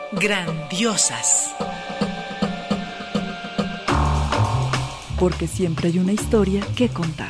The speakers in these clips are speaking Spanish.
Grandiosas. Porque siempre hay una historia que contar.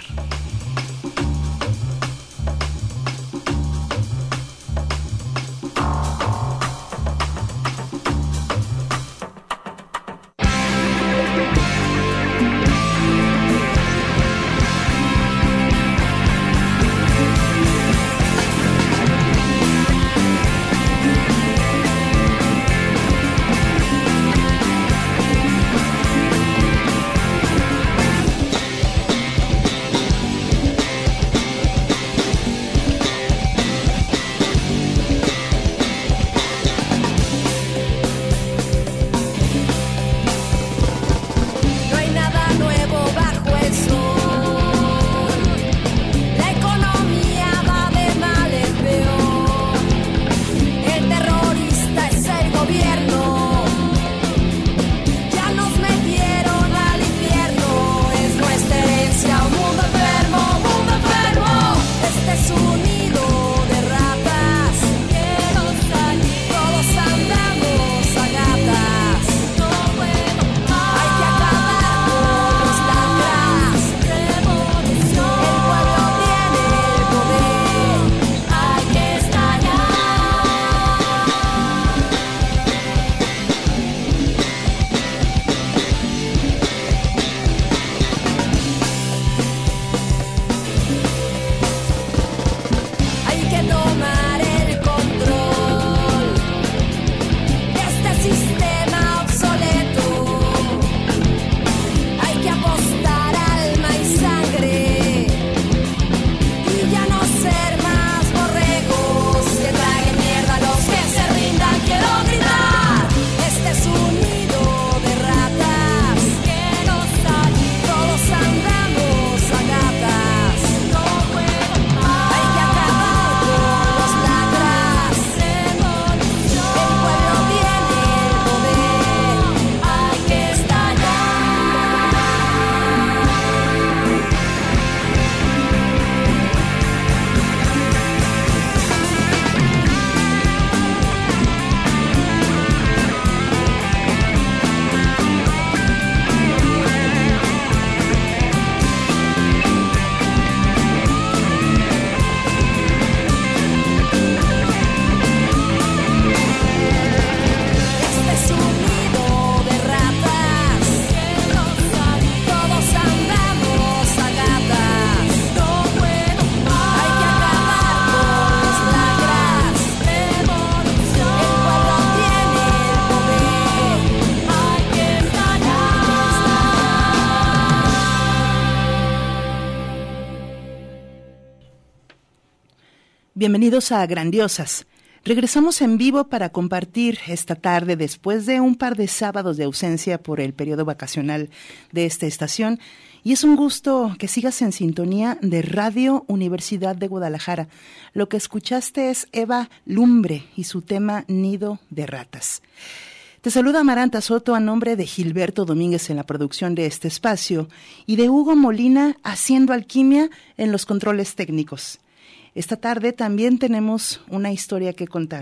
Bienvenidos a Grandiosas. Regresamos en vivo para compartir esta tarde después de un par de sábados de ausencia por el periodo vacacional de esta estación. Y es un gusto que sigas en sintonía de Radio Universidad de Guadalajara. Lo que escuchaste es Eva Lumbre y su tema Nido de Ratas. Te saluda Amaranta Soto a nombre de Gilberto Domínguez en la producción de este espacio y de Hugo Molina haciendo alquimia en los controles técnicos. Esta tarde también tenemos una historia que contar.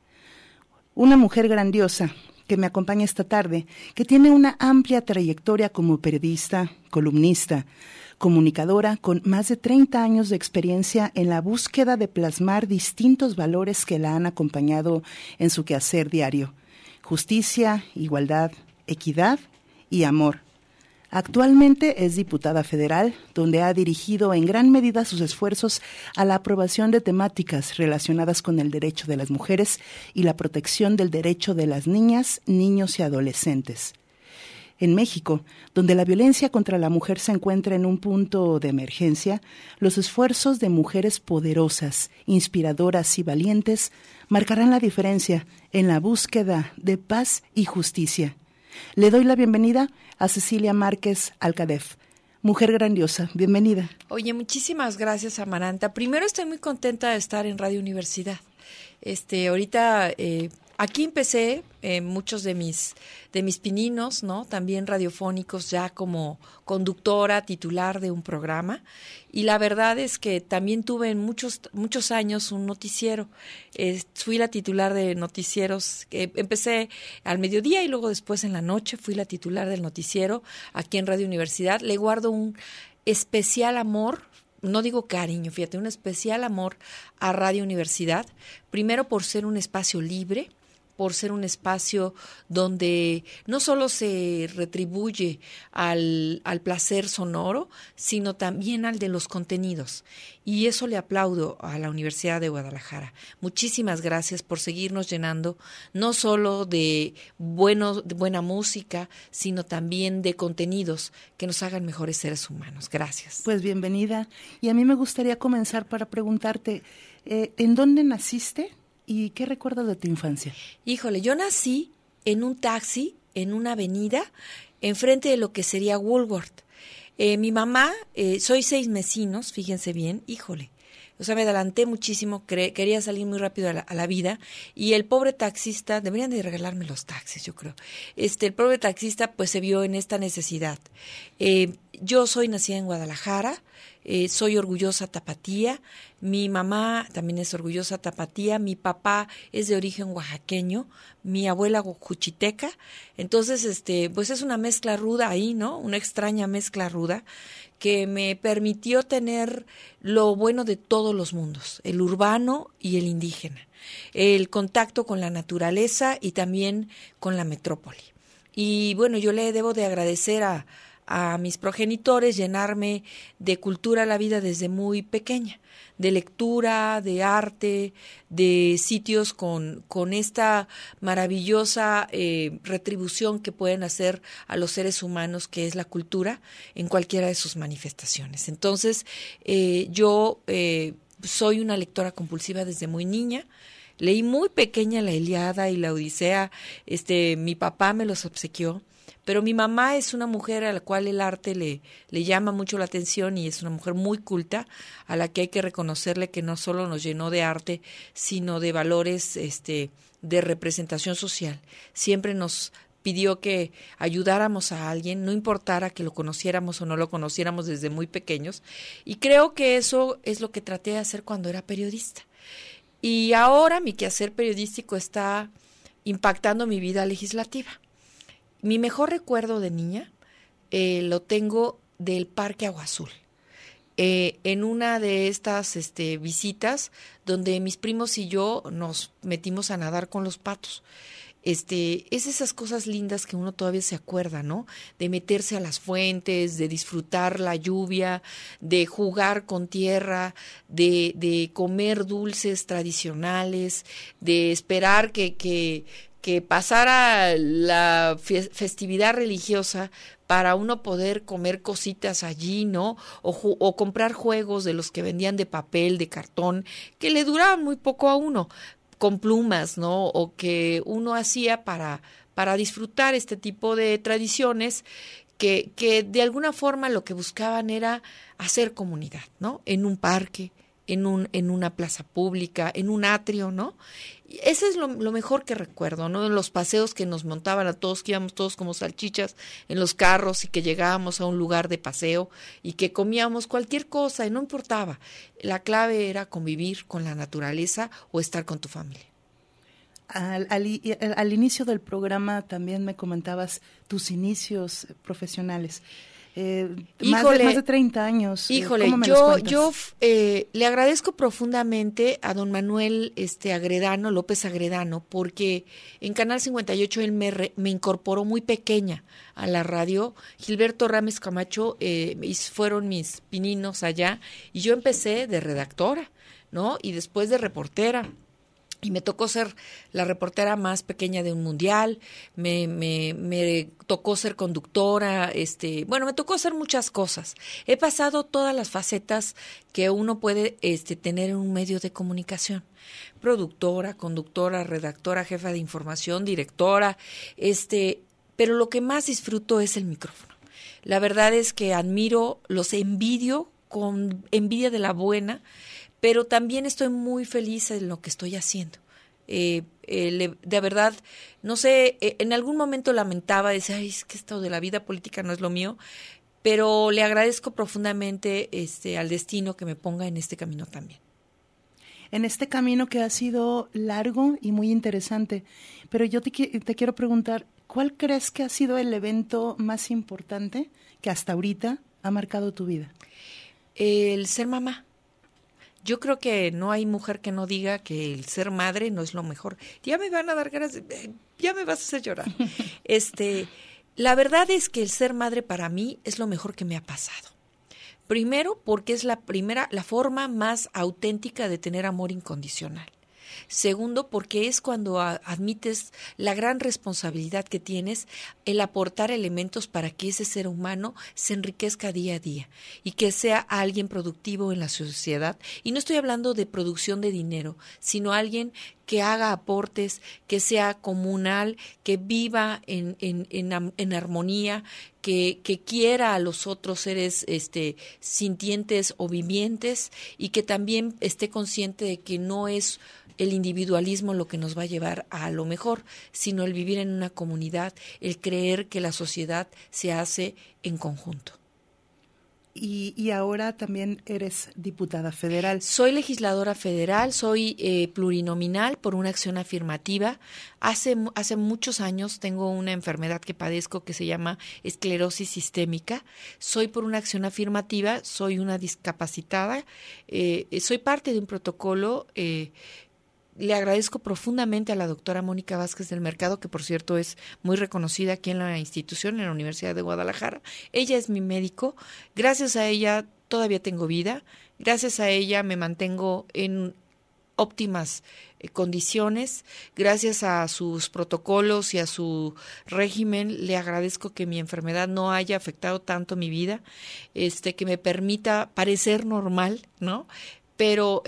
Una mujer grandiosa que me acompaña esta tarde, que tiene una amplia trayectoria como periodista, columnista, comunicadora con más de 30 años de experiencia en la búsqueda de plasmar distintos valores que la han acompañado en su quehacer diario: justicia, igualdad, equidad y amor. Actualmente es diputada federal, donde ha dirigido en gran medida sus esfuerzos a la aprobación de temáticas relacionadas con el derecho de las mujeres y la protección del derecho de las niñas, niños y adolescentes. En México, donde la violencia contra la mujer se encuentra en un punto de emergencia, los esfuerzos de mujeres poderosas, inspiradoras y valientes marcarán la diferencia en la búsqueda de paz y justicia. Le doy la bienvenida a Cecilia Márquez Alcadef. Mujer grandiosa, bienvenida. Oye, muchísimas gracias, Amaranta. Primero, estoy muy contenta de estar en Radio Universidad. Ahorita aquí empecé muchos de mis pininos, ¿no? También radiofónicos, ya como conductora titular de un programa. Y la verdad es que también tuve en muchos años un noticiero. Fui la titular de noticieros. Empecé al mediodía y luego después en la noche fui la titular del noticiero aquí en Radio Universidad. Le guardo un especial amor, no digo cariño, fíjate, un especial amor a Radio Universidad. Primero por ser un espacio libre, por ser un espacio donde no solo se retribuye al placer sonoro, sino también al de los contenidos. Y eso le aplaudo a la Universidad de Guadalajara. Muchísimas gracias por seguirnos llenando, no solo de buena música, sino también de contenidos que nos hagan mejores seres humanos. Gracias. Pues bienvenida. Y a mí me gustaría comenzar para preguntarte, ¿en dónde naciste? ¿Y qué recuerdas de tu infancia? Híjole, yo nací en un taxi, en una avenida, enfrente de lo que sería Woolworth. Mi mamá, soy 6 vecinos, fíjense bien, híjole. O sea, me adelanté muchísimo, quería salir muy rápido a la vida, y el pobre taxista, deberían de regalarme los taxis, yo creo. El pobre taxista pues se vio en esta necesidad. Yo soy nacida en Guadalajara, soy orgullosa tapatía, mi mamá también es orgullosa tapatía, mi papá es de origen oaxaqueño, mi abuela juchiteca, entonces pues es una mezcla ruda ahí, ¿no? Una extraña mezcla ruda que me permitió tener lo bueno de todos los mundos, el urbano y el indígena, el contacto con la naturaleza y también con la metrópoli. Y bueno, yo le debo de agradecer a mis progenitores llenarme de cultura a la vida desde muy pequeña, de lectura, de arte, de sitios con esta maravillosa retribución que pueden hacer a los seres humanos, que es la cultura, en cualquiera de sus manifestaciones. Entonces, yo soy una lectora compulsiva desde muy niña. Leí muy pequeña la Ilíada y la Odisea, mi papá me los obsequió. Pero mi mamá es una mujer a la cual el arte le llama mucho la atención y es una mujer muy culta, a la que hay que reconocerle que no solo nos llenó de arte, sino de valores de representación social. Siempre nos pidió que ayudáramos a alguien, no importara que lo conociéramos o no lo conociéramos desde muy pequeños. Y creo que eso es lo que traté de hacer cuando era periodista. Y ahora mi quehacer periodístico está impactando mi vida legislativa. Mi mejor recuerdo de niña lo tengo del Parque Agua Azul. En una de estas visitas donde mis primos y yo nos metimos a nadar con los patos. Es esas cosas lindas que uno todavía se acuerda, ¿no? De meterse a las fuentes, de disfrutar la lluvia, de jugar con tierra, de comer dulces tradicionales, de esperar que pasara la festividad religiosa para uno poder comer cositas allí, ¿no? O comprar juegos de los que vendían de papel, de cartón, que le duraban muy poco a uno, con plumas, ¿no? O que uno hacía para disfrutar este tipo de tradiciones que de alguna forma lo que buscaban era hacer comunidad, ¿no? En un parque, en una plaza pública, en un atrio, ¿no? Ese es lo mejor que recuerdo, ¿no? En los paseos que nos montaban a todos, que íbamos todos como salchichas en los carros y que llegábamos a un lugar de paseo y que comíamos cualquier cosa y no importaba. La clave era convivir con la naturaleza o estar con tu familia. Al inicio del programa también me comentabas tus inicios profesionales. Más de 30 años. Híjole, yo le agradezco profundamente a don Manuel López Agredano, porque en Canal 58 él me incorporó muy pequeña a la radio. Gilberto Rames Camacho fueron mis pininos allá, y yo empecé de redactora, ¿no? Y después de reportera. Y me tocó ser la reportera más pequeña de un mundial, me tocó ser conductora, me tocó hacer muchas cosas. He pasado todas las facetas que uno puede tener en un medio de comunicación. Productora, conductora, redactora, jefa de información, directora, pero lo que más disfruto es el micrófono. La verdad es que admiro, los envidio con envidia de la buena, pero también estoy muy feliz en lo que estoy haciendo. De verdad, no sé, en algún momento lamentaba, decía, ay, es que esto de la vida política no es lo mío, pero le agradezco profundamente al destino que me ponga en este camino también. En este camino que ha sido largo y muy interesante, pero yo te quiero preguntar, ¿cuál crees que ha sido el evento más importante que hasta ahorita ha marcado tu vida? El ser mamá. Yo creo que no hay mujer que no diga que el ser madre no es lo mejor. Ya me van a dar ganas, ya me vas a hacer llorar. La verdad es que el ser madre para mí es lo mejor que me ha pasado. Primero, porque es la forma más auténtica de tener amor incondicional. Segundo, porque es cuando admites la gran responsabilidad que tienes el aportar elementos para que ese ser humano se enriquezca día a día y que sea alguien productivo en la sociedad. Y no estoy hablando de producción de dinero, sino alguien que haga aportes, que sea comunal, que viva en armonía, que quiera a los otros seres sintientes o vivientes y que también esté consciente de que no es el individualismo lo que nos va a llevar a lo mejor, sino el vivir en una comunidad, el creer que la sociedad se hace en conjunto. Y ahora también eres diputada federal. Soy legisladora federal, soy plurinominal por una acción afirmativa. Hace muchos años tengo una enfermedad que padezco que se llama esclerosis sistémica. Soy por una acción afirmativa, soy una discapacitada, soy parte de un protocolo. Le agradezco profundamente a la doctora Mónica Vázquez del Mercado, que por cierto es muy reconocida aquí en la institución, en la Universidad de Guadalajara. Ella es mi médico. Gracias a ella todavía tengo vida. Gracias a ella me mantengo en óptimas condiciones. Gracias a sus protocolos y a su régimen, le agradezco que mi enfermedad no haya afectado tanto mi vida, que me permita parecer normal, ¿no? Pero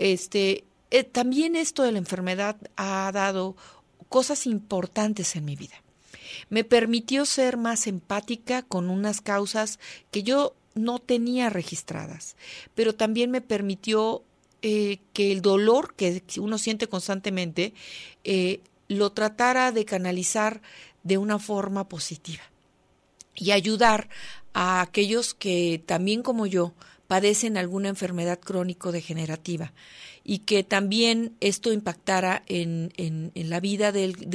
también esto de la enfermedad ha dado cosas importantes en mi vida. Me permitió ser más empática con unas causas que yo no tenía registradas, pero también me permitió que el dolor que uno siente constantemente lo tratara de canalizar de una forma positiva y ayudar a aquellos que también como yo padecen alguna enfermedad crónico-degenerativa y que también esto impactara en la vida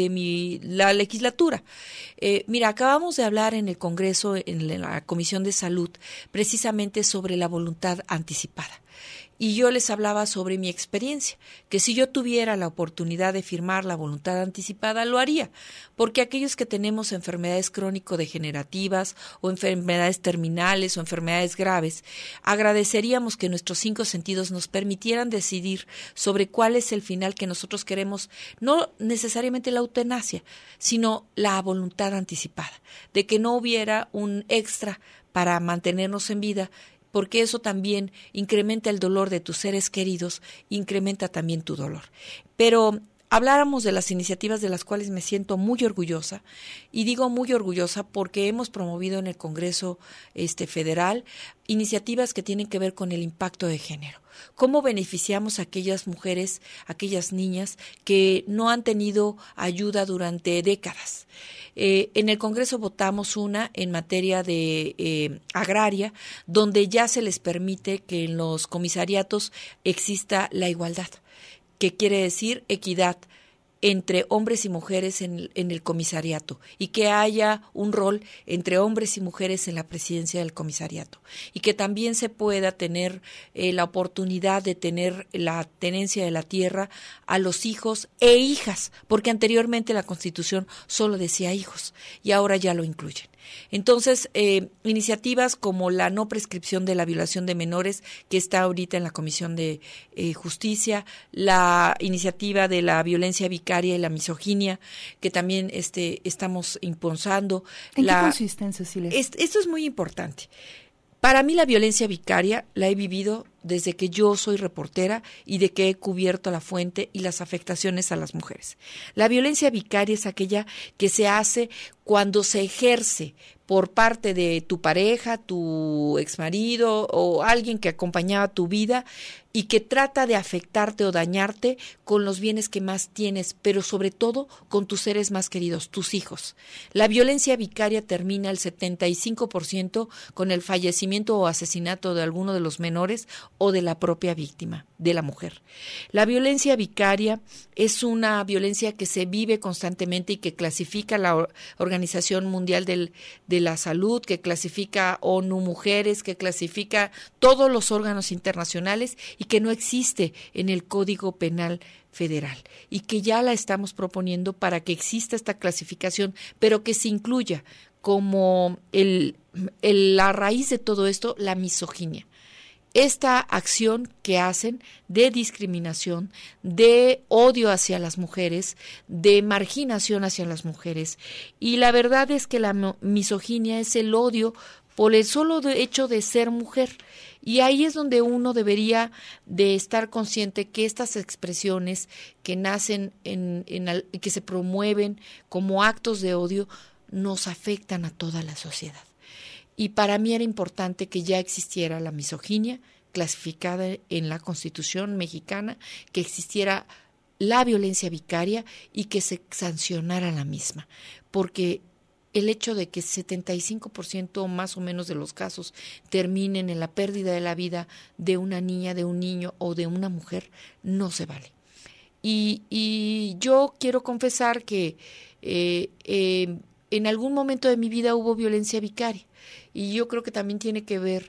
de la legislatura. Mira, acabamos de hablar en el Congreso, en la Comisión de Salud, precisamente sobre la voluntad anticipada. Y yo les hablaba sobre mi experiencia, que si yo tuviera la oportunidad de firmar la voluntad anticipada, lo haría, porque aquellos que tenemos enfermedades crónico-degenerativas o enfermedades terminales o enfermedades graves, agradeceríamos que nuestros 5 sentidos nos permitieran decidir sobre cuál es el final que nosotros queremos, no necesariamente la eutanasia, sino la voluntad anticipada, de que no hubiera un extra para mantenernos en vida, porque eso también incrementa el dolor de tus seres queridos, incrementa también tu dolor. Pero habláramos de las iniciativas de las cuales me siento muy orgullosa, y digo muy orgullosa porque hemos promovido en el Congreso federal iniciativas que tienen que ver con el impacto de género. ¿Cómo beneficiamos a aquellas mujeres, a aquellas niñas que no han tenido ayuda durante décadas? En el Congreso votamos una en materia de agraria, donde ya se les permite que en los comisariatos exista la igualdad, que quiere decir equidad entre hombres y mujeres en el comisariato y que haya un rol entre hombres y mujeres en la presidencia del comisariato y que también se pueda tener la oportunidad de tener la tenencia de la tierra a los hijos e hijas, porque anteriormente la Constitución solo decía hijos y ahora ya lo incluyen. Entonces, iniciativas como la no prescripción de la violación de menores, que está ahorita en la Comisión de Justicia, la iniciativa de la violencia vicaria y la misoginia, que también estamos impulsando. ¿En qué consiste, Cecilia? Esto es muy importante. Para mí la violencia vicaria la he vivido desde que yo soy reportera y de que he cubierto la fuente y las afectaciones a las mujeres. La violencia vicaria es aquella que se hace cuando se ejerce por parte de tu pareja, tu exmarido o alguien que acompañaba tu vida y que trata de afectarte o dañarte con los bienes que más tienes, pero sobre todo con tus seres más queridos, tus hijos. La violencia vicaria termina el 75% con el fallecimiento o asesinato de alguno de los menores o de la propia víctima, de la mujer. La violencia vicaria es una violencia que se vive constantemente y que clasifica la Organización Mundial de la Salud, que clasifica ONU Mujeres, que clasifica todos los órganos internacionales y que no existe en el Código Penal Federal y que ya la estamos proponiendo para que exista esta clasificación, pero que se incluya como la raíz de todo esto, la misoginia. Esta acción que hacen de discriminación, de odio hacia las mujeres, de marginación hacia las mujeres. Y la verdad es que la misoginia es el odio por el solo hecho de ser mujer. Y ahí es donde uno debería de estar consciente que estas expresiones que nacen, que se promueven como actos de odio, nos afectan a toda la sociedad. Y para mí era importante que ya existiera la misoginia clasificada en la Constitución mexicana, que existiera la violencia vicaria y que se sancionara la misma, porque el hecho de que 75% más o menos de los casos terminen en la pérdida de la vida de una niña, de un niño o de una mujer, no se vale. Y yo quiero confesar que en algún momento de mi vida hubo violencia vicaria y yo creo que también tiene que ver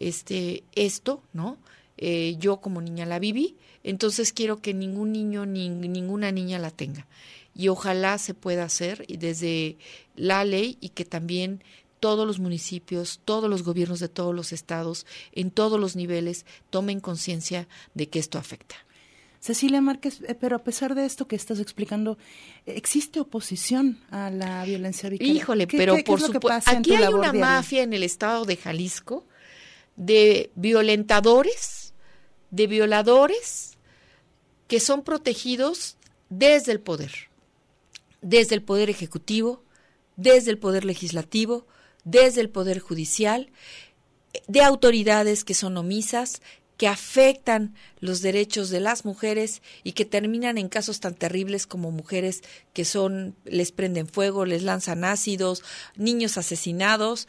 esto, ¿no? Yo como niña la viví, entonces quiero que ningún niño ni ninguna niña la tenga. Y ojalá se pueda hacer desde la ley y que también todos los municipios, todos los gobiernos de todos los estados, en todos los niveles, tomen conciencia de que esto afecta. Cecilia Márquez, pero a pesar de esto que estás explicando, ¿existe oposición a la violencia vicaria? Híjole, pero por supuesto, aquí hay una mafia en el estado de Jalisco de violentadores, de violadores, que son protegidos desde el poder ejecutivo, desde el poder legislativo, desde el poder judicial, de autoridades que son omisas, que afectan los derechos de las mujeres y que terminan en casos tan terribles como mujeres que les prenden fuego, les lanzan ácidos, niños asesinados,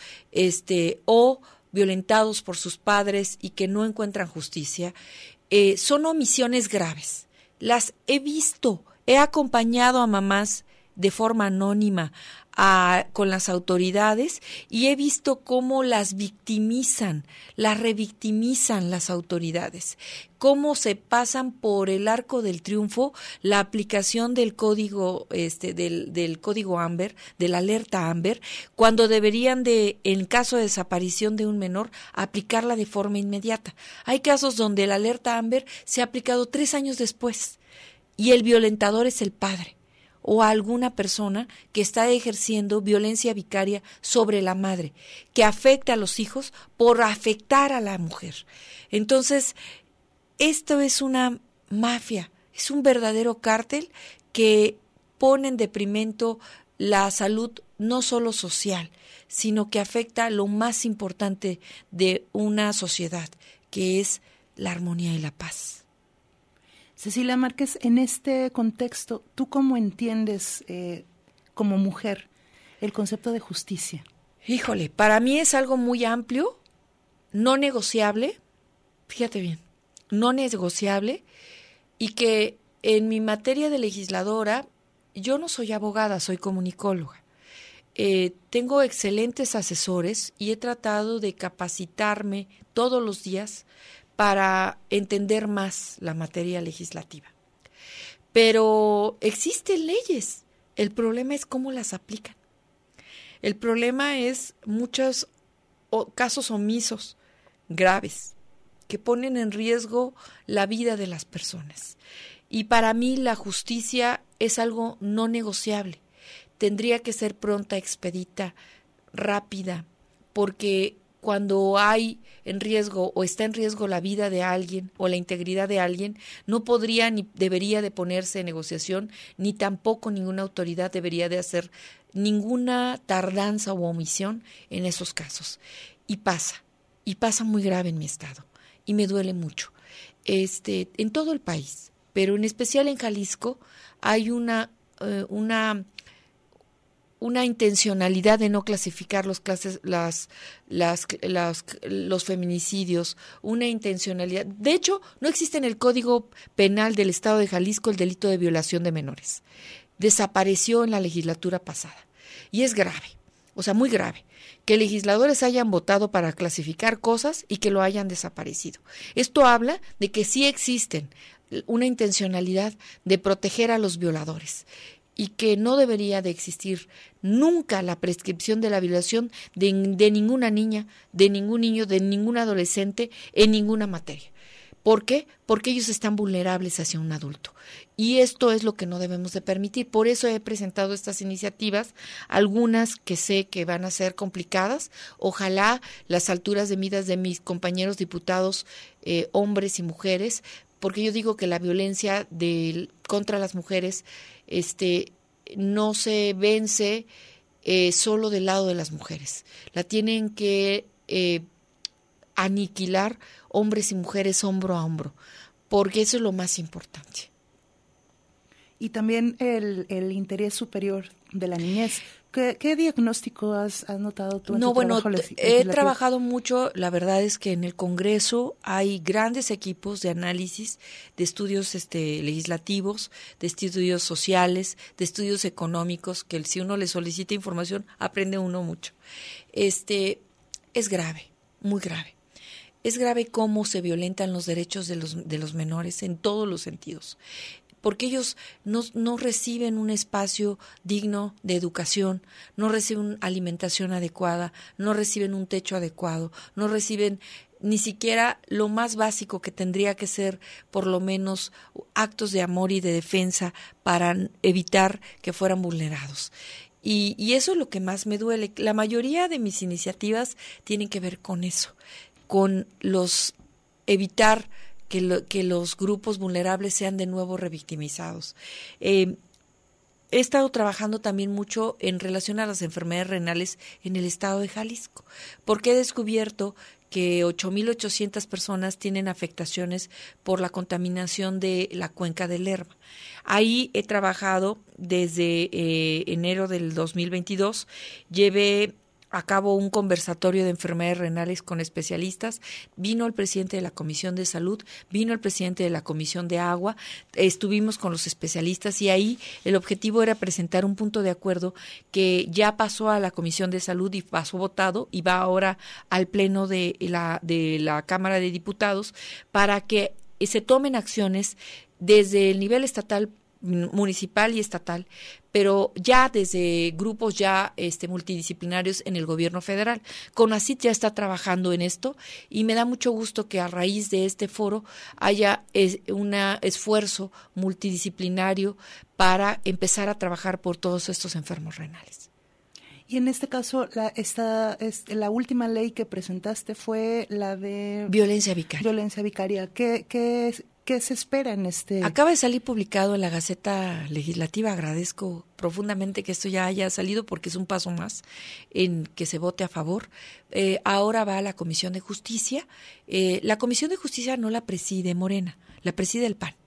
o violentados por sus padres y que no encuentran justicia. Son omisiones graves. Las he visto, he acompañado a mamás de forma anónima con las autoridades y he visto cómo las victimizan, las revictimizan las autoridades, cómo se pasan por el arco del triunfo la aplicación del código del código Amber, de la alerta Amber, cuando deberían de, en caso de desaparición de un menor, aplicarla de forma inmediata. Hay casos donde la alerta Amber se ha aplicado 3 años después y el violentador es el padre o a alguna persona que está ejerciendo violencia vicaria sobre la madre, que afecta a los hijos por afectar a la mujer. Entonces, esto es una mafia, es un verdadero cártel que pone en deprimento la salud no solo social, sino que afecta lo más importante de una sociedad, que es la armonía y la paz. Cecilia Márquez, en este contexto, ¿tú cómo entiendes como mujer el concepto de justicia? Híjole, para mí es algo muy amplio, no negociable, fíjate bien, no negociable, y que en mi materia de legisladora, yo no soy abogada, soy comunicóloga. Tengo excelentes asesores y he tratado de capacitarme todos los días para entender más la materia legislativa. Pero existen leyes, el problema es cómo las aplican. El problema es muchos casos omisos, graves, que ponen en riesgo la vida de las personas. Y para mí la justicia es algo no negociable. Tendría que ser pronta, expedita, rápida, porque cuando hay en riesgo o está en riesgo la vida de alguien o la integridad de alguien, no podría ni debería de ponerse en negociación, ni tampoco ninguna autoridad debería de hacer ninguna tardanza o omisión en esos casos. Y pasa muy grave en mi estado, y me duele mucho. En todo el país, pero en especial en Jalisco, hay una intencionalidad de no clasificar los feminicidios, una intencionalidad. De hecho, no existe en el Código Penal del Estado de Jalisco el delito de violación de menores. Desapareció en la legislatura pasada. Y es grave, o sea, muy grave, que legisladores hayan votado para clasificar cosas y que lo hayan desaparecido. Esto habla de que sí existen una intencionalidad de proteger a los violadores y que no debería de existir nunca la prescripción de la violación de ninguna niña, de ningún niño, de ningún adolescente en ninguna materia. ¿Por qué? Porque ellos están vulnerables hacia un adulto. Y esto es lo que no debemos de permitir. Por eso he presentado estas iniciativas, algunas que sé que van a ser complicadas. Ojalá las alturas de miras de mis compañeros diputados, hombres y mujeres, porque yo digo que la violencia contra las mujeres no se vence solo del lado de las mujeres. La tienen que aniquilar hombres y mujeres hombro a hombro, porque eso es lo más importante. Y también el interés superior de la niñez. ¿Qué diagnóstico has notado tú en tu trabajo legislativo? He trabajado mucho, la verdad es que en el Congreso hay grandes equipos de análisis, de estudios legislativos, de estudios sociales, de estudios económicos, que si uno le solicita información, aprende uno mucho. Es grave, muy grave. Es grave cómo se violentan los derechos de los menores en todos los sentidos, porque ellos no reciben un espacio digno de educación, no reciben alimentación adecuada, no reciben un techo adecuado, no reciben ni siquiera lo más básico que tendría que ser, por lo menos, actos de amor y de defensa para evitar que fueran vulnerados. Y eso es lo que más me duele. La mayoría de mis iniciativas tienen que ver con eso, con evitar que los grupos vulnerables sean de nuevo revictimizados. He estado trabajando también mucho en relación a las enfermedades renales en el estado de Jalisco, porque he descubierto que 8,800 personas tienen afectaciones por la contaminación de la cuenca del Lerma. Ahí he trabajado desde enero del 2022, llevé a cabo un conversatorio de enfermedades renales con especialistas, vino el presidente de la Comisión de Salud, vino el presidente de la Comisión de Agua, estuvimos con los especialistas y ahí el objetivo era presentar un punto de acuerdo que ya pasó a la Comisión de Salud y pasó votado y va ahora al Pleno de la Cámara de Diputados para que se tomen acciones desde el nivel estatal, municipal y estatal, pero ya desde grupos ya multidisciplinarios en el gobierno federal. CONACYT ya está trabajando en esto y me da mucho gusto que a raíz de este foro haya un esfuerzo multidisciplinario para empezar a trabajar por todos estos enfermos renales. Y en este caso, la última ley que presentaste fue la de violencia vicaria. Violencia vicaria. ¿Qué se espera en este? Acaba de salir publicado en la Gaceta Legislativa. Agradezco profundamente que esto ya haya salido porque es un paso más en que se vote a favor. Ahora va a la Comisión de Justicia. La Comisión de Justicia no la preside Morena, la preside el PAN.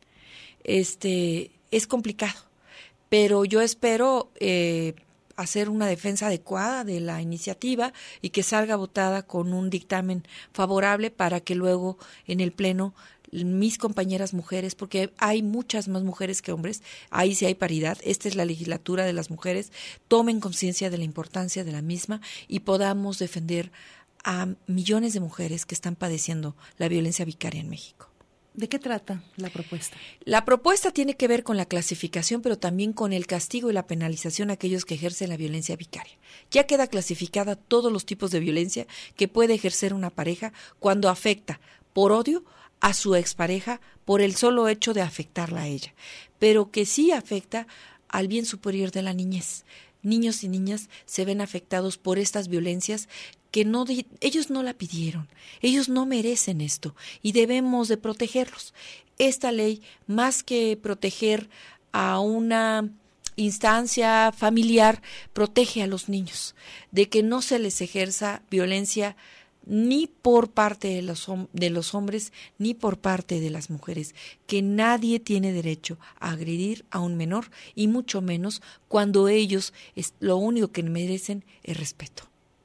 Es complicado, pero yo espero hacer una defensa adecuada de la iniciativa y que salga votada con un dictamen favorable para que luego en el Pleno mis compañeras mujeres, porque hay muchas más mujeres que hombres, ahí sí hay paridad, esta es la legislatura de las mujeres, tomen conciencia de la importancia de la misma y podamos defender a millones de mujeres que están padeciendo la violencia vicaria en México. ¿De qué trata la propuesta? La propuesta tiene que ver con la clasificación, pero también con el castigo y la penalización a aquellos que ejercen la violencia vicaria. Ya queda clasificada todos los tipos de violencia que puede ejercer una pareja cuando afecta por odio a su expareja por el solo hecho de afectarla a ella, pero que sí afecta al bien superior de la niñez. niños y niñas se ven afectados por estas violencias que ellos no la pidieron, ellos no merecen esto y debemos de protegerlos. Esta ley, más que proteger a una instancia familiar, protege a los niños de que no se les ejerza violencia ni por parte de los hombres ni por parte de las mujeres, que nadie tiene derecho a agredir a un menor y mucho menos cuando ellos lo único que merecen es respeto.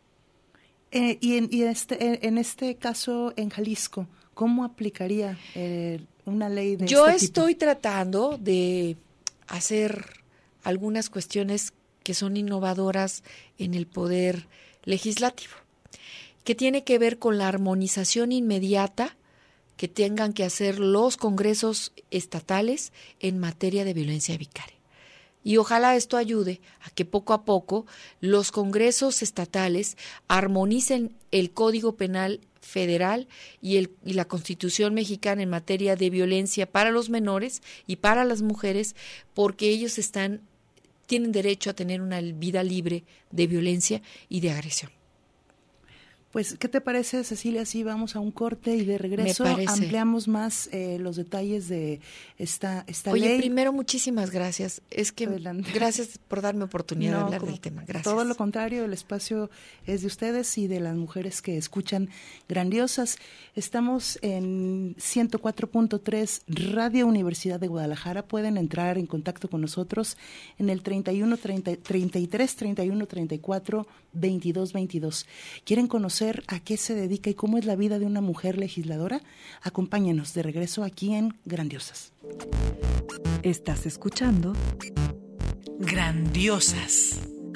En este caso en Jalisco, ¿cómo aplicaría una ley de Yo este tipo? estoy tratando de hacer algunas cuestiones que son innovadoras en el poder legislativo, que tiene que ver con la armonización inmediata que tengan que hacer los congresos estatales en materia de violencia vicaria. Y ojalá esto ayude a que poco a poco los congresos estatales armonicen el Código Penal Federal y la Constitución mexicana en materia de violencia para los menores y para las mujeres, porque ellos tienen derecho a tener una vida libre de violencia y de agresión. Pues, ¿qué te parece, Cecilia? Si vamos a un corte y de regreso ampliamos más los detalles de esta ley. Oye, primero, muchísimas gracias. Gracias por darme oportunidad de hablar del tema. Gracias. Todo lo contrario, el espacio es de ustedes y de las mujeres que escuchan Grandiosas. Estamos en 104.3 Radio Universidad de Guadalajara. Pueden entrar en contacto con nosotros en el 33 31 34 22 22. ¿Quieren conocer a qué se dedica y cómo es la vida de una mujer legisladora? Acompáñenos de regreso aquí en Grandiosas. Estás escuchando Grandiosas.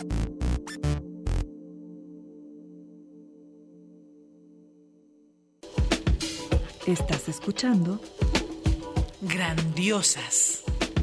Estás escuchando Grandiosas.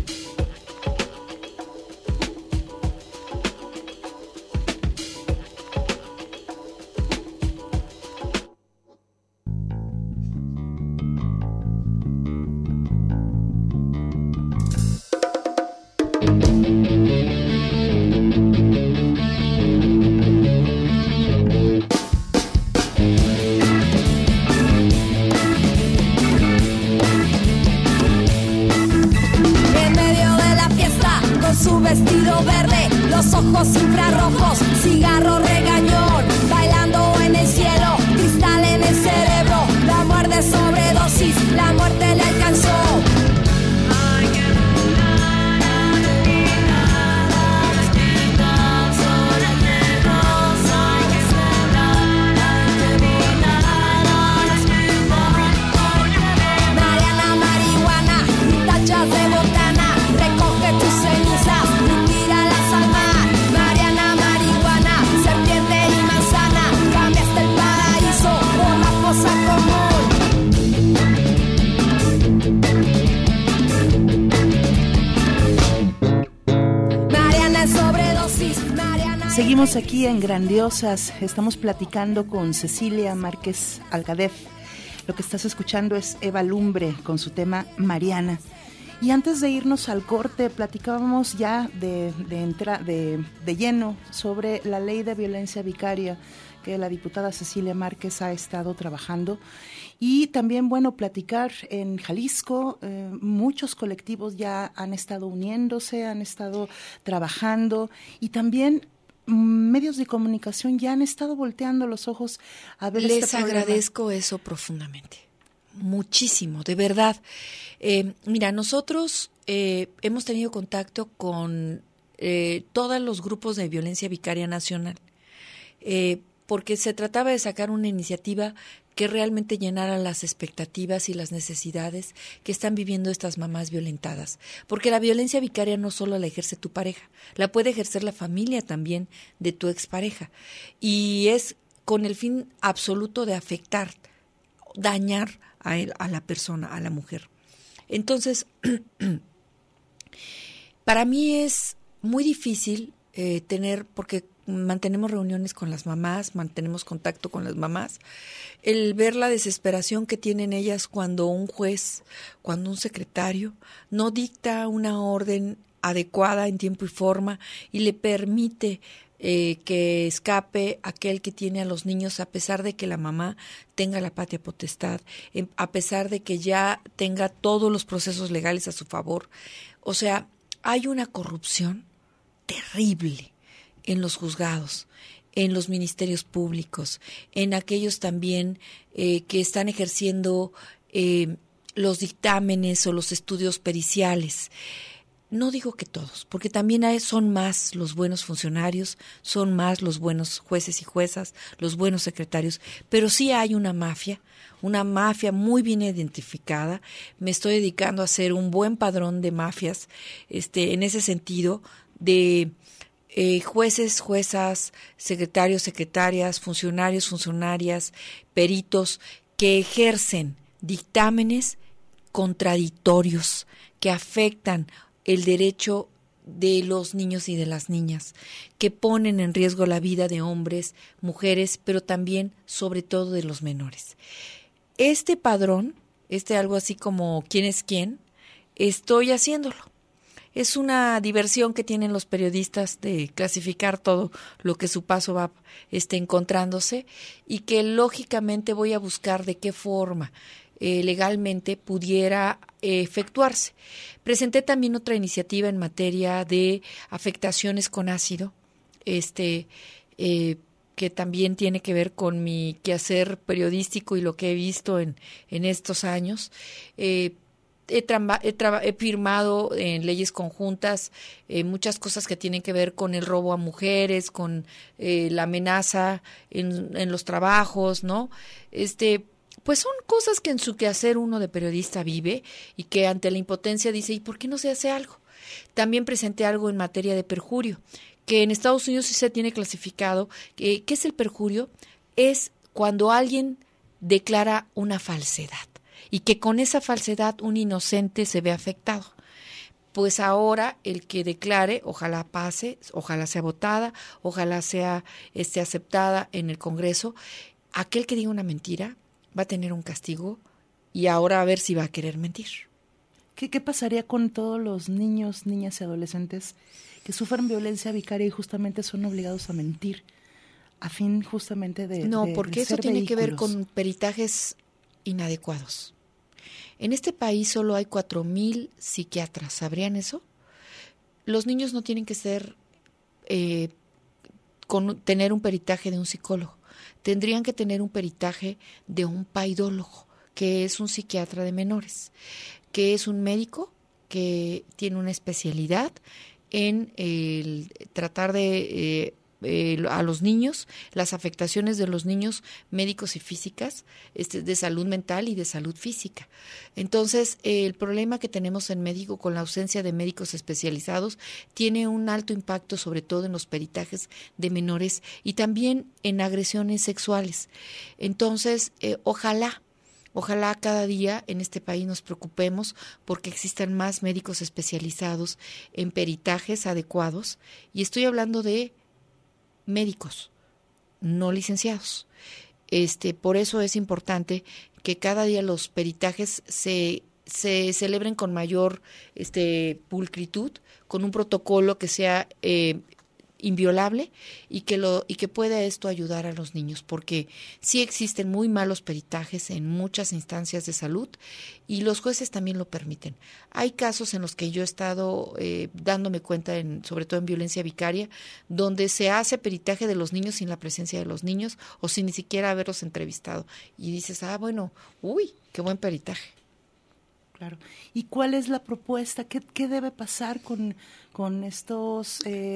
Seguimos aquí en Grandiosas, estamos platicando con Cecilia Márquez Algadef. Lo que estás escuchando es Eva Lumbre con su tema Mariana. Y antes de irnos al corte, platicábamos ya de lleno sobre la ley de violencia vicaria que la diputada Cecilia Márquez ha estado trabajando. Y también, platicar en Jalisco, muchos colectivos ya han estado uniéndose, han estado trabajando y también medios de comunicación ya han estado volteando los ojos a ver este problema. Les agradezco eso profundamente, muchísimo, de verdad. Mira, nosotros hemos tenido contacto con todos los grupos de violencia vicaria nacional, porque se trataba de sacar una iniciativa que realmente llenara las expectativas y las necesidades que están viviendo estas mamás violentadas. Porque la violencia vicaria no solo la ejerce tu pareja, la puede ejercer la familia también de tu expareja. Y es con el fin absoluto de afectar, dañar a la persona, a la mujer. Entonces, para mí es muy difícil porque mantenemos reuniones con las mamás, mantenemos contacto con las mamás, el ver la desesperación que tienen ellas cuando un juez, cuando un secretario no dicta una orden adecuada en tiempo y forma y le permite que escape aquel que tiene a los niños a pesar de que la mamá tenga la patria potestad, a pesar de que ya tenga todos los procesos legales a su favor. O sea, hay una corrupción terrible en los juzgados, en los ministerios públicos, en aquellos también que están ejerciendo los dictámenes o los estudios periciales. No digo que todos, porque también son más los buenos funcionarios, son más los buenos jueces y juezas, los buenos secretarios, pero sí hay una mafia muy bien identificada. Me estoy dedicando a hacer un buen padrón de mafias, en ese sentido, de jueces, juezas, secretarios, secretarias, funcionarios, funcionarias, peritos, que ejercen dictámenes contradictorios, que afectan el derecho de los niños y de las niñas, que ponen en riesgo la vida de hombres, mujeres, pero también, sobre todo, de los menores. Este padrón, algo así como quién es quién, estoy haciéndolo. Es una diversión que tienen los periodistas de clasificar todo lo que su paso va encontrándose y que lógicamente voy a buscar de qué forma legalmente pudiera efectuarse. Presenté también otra iniciativa en materia de afectaciones con ácido, que también tiene que ver con mi quehacer periodístico y lo que he visto en estos años. He firmado en leyes conjuntas muchas cosas que tienen que ver con el robo a mujeres, con la amenaza en los trabajos, ¿no? Pues son cosas que en su quehacer uno de periodista vive y que ante la impotencia dice, ¿y por qué no se hace algo? También presenté algo en materia de perjurio, que en Estados Unidos sí se tiene clasificado. ¿Qué es el perjurio? Es cuando alguien declara una falsedad y que con esa falsedad un inocente se ve afectado. Pues ahora el que declare, ojalá pase, ojalá sea votada, ojalá sea aceptada en el Congreso, aquel que diga una mentira va a tener un castigo y ahora a ver si va a querer mentir. ¿Qué pasaría con todos los niños, niñas y adolescentes que sufren violencia vicaria y justamente son obligados a mentir a fin justamente de No, de, porque de eso ser tiene vehículos? que ver con peritajes inadecuados. En este país solo hay 4,000 psiquiatras. ¿Sabrían eso? Los niños no tienen que ser tener un peritaje de un psicólogo. Tendrían que tener un peritaje de un paidólogo, que es un psiquiatra de menores, que es un médico que tiene una especialidad en el tratar de a los niños, las afectaciones de los niños médicos y físicas, de salud mental y de salud física. Entonces, el problema que tenemos en México con la ausencia de médicos especializados tiene un alto impacto, sobre todo en los peritajes de menores y también en agresiones sexuales. Entonces, ojalá cada día en este país nos preocupemos porque existan más médicos especializados en peritajes adecuados, y estoy hablando de médicos, no licenciados. Por eso es importante que cada día los peritajes se celebren con mayor pulcritud, con un protocolo que sea inviolable y que pueda esto ayudar a los niños, porque sí existen muy malos peritajes en muchas instancias de salud y los jueces también lo permiten. Hay casos en los que yo he estado dándome cuenta, sobre todo en violencia vicaria, donde se hace peritaje de los niños sin la presencia de los niños o sin ni siquiera haberlos entrevistado, y dices, qué buen peritaje. Claro. ¿Y cuál es la propuesta? ¿Qué debe pasar con estos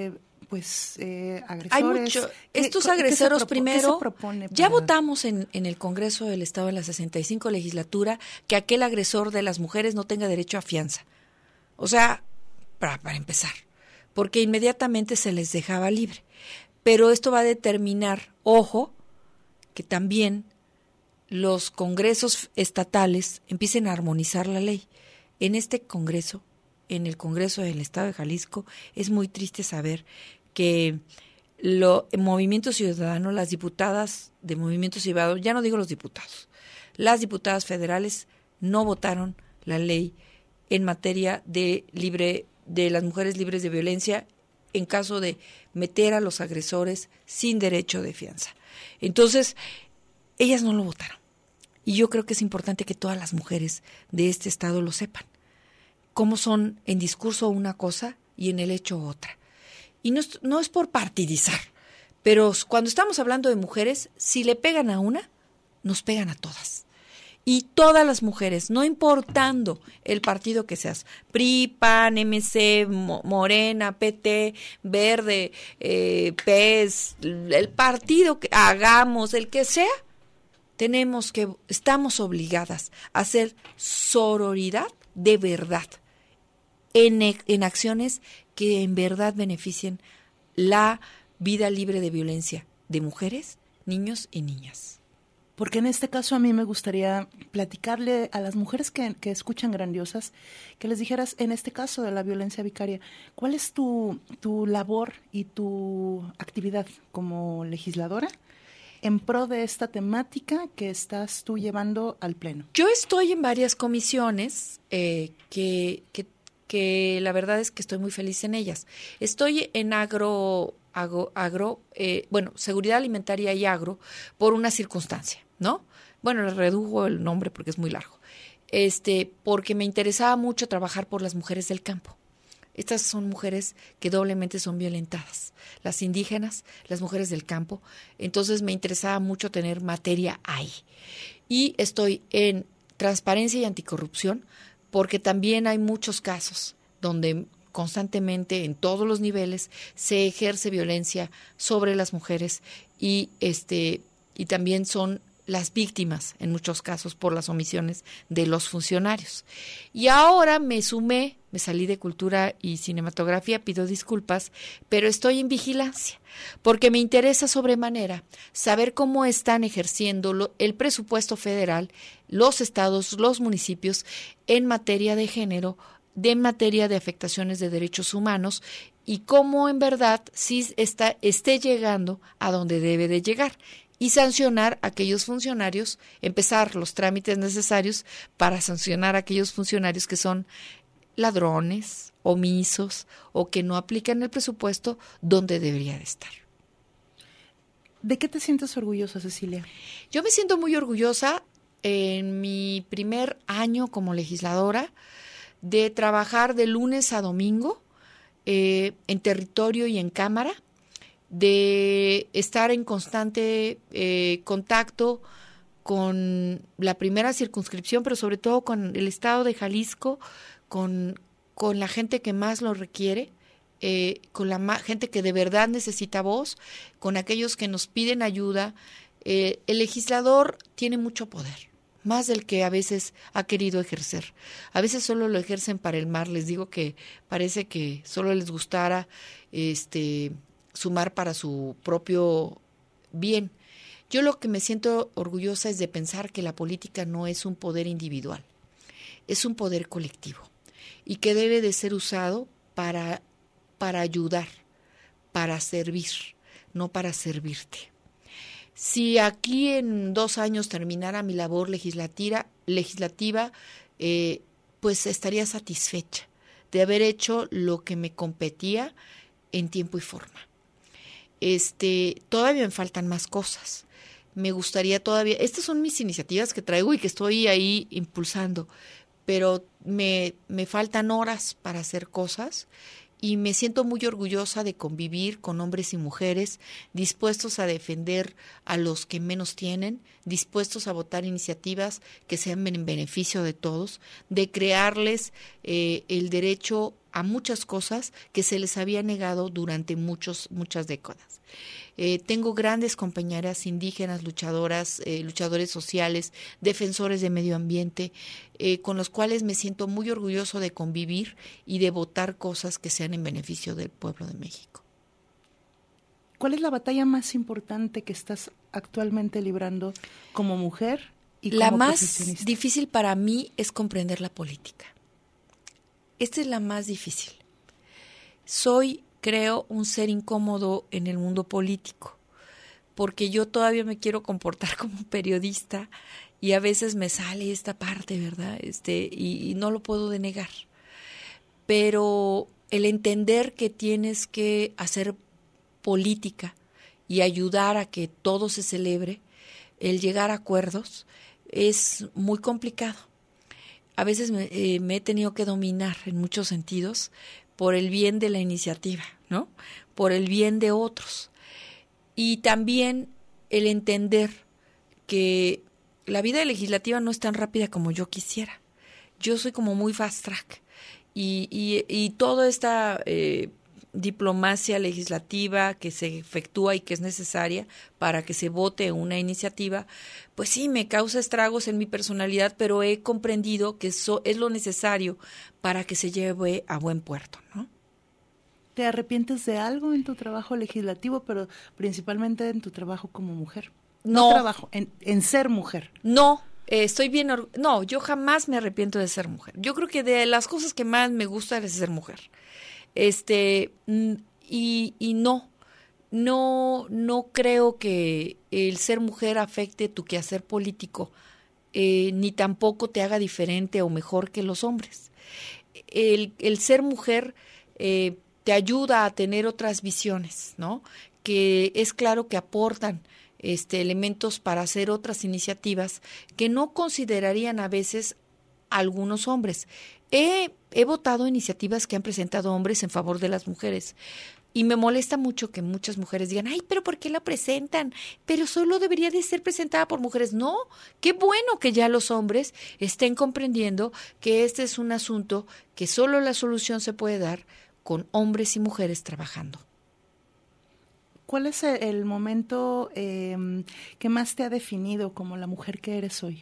agresores? Hay mucho. Estos agresores primero, ya para... votamos en el Congreso del Estado en la 65 legislatura que aquel agresor de las mujeres no tenga derecho a fianza. O sea, para empezar, porque inmediatamente se les dejaba libre. Pero esto va a determinar, ojo, que también los congresos estatales empiecen a armonizar la ley. En este Congreso, en el Congreso del Estado de Jalisco, es muy triste saber que el Movimiento Ciudadano, las diputadas de Movimiento Ciudadano, ya no digo los diputados, las diputadas federales no votaron la ley en materia de libre de las mujeres libres de violencia en caso de meter a los agresores sin derecho de fianza. Entonces, ellas no lo votaron. Y yo creo que es importante que todas las mujeres de este estado lo sepan. Cómo son en discurso una cosa y en el hecho otra. Y no es por partidizar, pero cuando estamos hablando de mujeres, si le pegan a una, nos pegan a todas. Y todas las mujeres, no importando el partido que seas, PRI, PAN, MC, Morena, PT, Verde, PES, el partido que hagamos, el que sea, estamos obligadas a hacer sororidad de verdad en acciones que en verdad beneficien la vida libre de violencia de mujeres, niños y niñas. Porque en este caso a mí me gustaría platicarle a las mujeres que escuchan Grandiosas, que les dijeras, en este caso de la violencia vicaria, ¿cuál es tu labor y tu actividad como legisladora en pro de esta temática que estás tú llevando al Pleno? Yo estoy en varias comisiones que la verdad es que estoy muy feliz en ellas. Estoy en seguridad alimentaria y agro por una circunstancia, ¿no? Bueno, le redujo el nombre porque es muy largo. Porque me interesaba mucho trabajar por las mujeres del campo. Estas son mujeres que doblemente son violentadas, las indígenas, las mujeres del campo. Entonces me interesaba mucho tener materia ahí. Y estoy en transparencia y anticorrupción porque también hay muchos casos donde constantemente en todos los niveles se ejerce violencia sobre las mujeres y también son las víctimas en muchos casos por las omisiones de los funcionarios. Y ahora me salí de cultura y cinematografía, pido disculpas, pero estoy en vigilancia porque me interesa sobremanera saber cómo están ejerciendo el presupuesto federal, los estados, los municipios en materia de género, en materia de afectaciones de derechos humanos y cómo en verdad sí esté llegando a donde debe de llegar y sancionar a aquellos funcionarios, empezar los trámites necesarios para sancionar a aquellos funcionarios que son ladrones, omisos o que no aplican el presupuesto donde debería de estar. ¿De qué te sientes orgullosa, Cecilia? Yo me siento muy orgullosa en mi primer año como legisladora de trabajar de lunes a domingo en territorio y en Cámara, de estar en constante contacto con la primera circunscripción, pero sobre todo con el estado de Jalisco, con la gente que más lo requiere, con la gente que de verdad necesita voz, con aquellos que nos piden ayuda. El legislador tiene mucho poder, más del que a veces ha querido ejercer. A veces solo lo ejercen para el mal. Les digo que parece que solo les gustara sumar para su propio bien. Yo lo que me siento orgullosa es de pensar que la política no es un poder individual, es un poder colectivo y que debe de ser usado para ayudar, para servir, no para servirte. Si aquí en 2 años terminara mi labor legislativa, pues estaría satisfecha de haber hecho lo que me competía en tiempo y forma. Todavía me faltan más cosas. Me gustaría todavía, estas son mis iniciativas que traigo y que estoy ahí impulsando, pero me faltan horas para hacer cosas y me siento muy orgullosa de convivir con hombres y mujeres dispuestos a defender a los que menos tienen, dispuestos a votar iniciativas que sean en beneficio de todos, de crearles el derecho a muchas cosas que se les había negado durante muchas décadas. Tengo grandes compañeras indígenas, luchadoras, luchadores sociales, defensores de medio ambiente, con los cuales me siento muy orgulloso de convivir y de votar cosas que sean en beneficio del pueblo de México. ¿Cuál es la batalla más importante que estás actualmente librando como mujer y como profesionista? La más difícil para mí es comprender la política. Esta es la más difícil. Creo, un ser incómodo en el mundo político, porque yo todavía me quiero comportar como periodista y a veces me sale esta parte, ¿verdad? Y no lo puedo denegar. Pero el entender que tienes que hacer política y ayudar a que todo se celebre, el llegar a acuerdos, es muy complicado. A veces me he tenido que dominar en muchos sentidos por el bien de la iniciativa, ¿no? Por el bien de otros. Y también el entender que la vida legislativa no es tan rápida como yo quisiera. Yo soy como muy fast track. Y toda esta diplomacia legislativa que se efectúa y que es necesaria para que se vote una iniciativa, pues sí, me causa estragos en mi personalidad, pero he comprendido que eso es lo necesario para que se lleve a buen puerto, ¿no? ¿Te arrepientes de algo en tu trabajo legislativo, pero principalmente en tu trabajo como mujer? No trabajo, en ser mujer. No, estoy bien. No, yo jamás me arrepiento de ser mujer. Yo creo que de las cosas que más me gusta es ser mujer. Y no creo que el ser mujer afecte tu quehacer político, ni tampoco te haga diferente o mejor que los hombres. El ser mujer te ayuda a tener otras visiones, ¿no? Que es claro que aportan elementos para hacer otras iniciativas que no considerarían a veces algunos hombres. He votado iniciativas que han presentado hombres en favor de las mujeres y me molesta mucho que muchas mujeres digan, ay, pero ¿por qué la presentan? Pero solo debería de ser presentada por mujeres. No, qué bueno que ya los hombres estén comprendiendo que este es un asunto que solo la solución se puede dar con hombres y mujeres trabajando. ¿Cuál es el momento que más te ha definido como la mujer que eres hoy?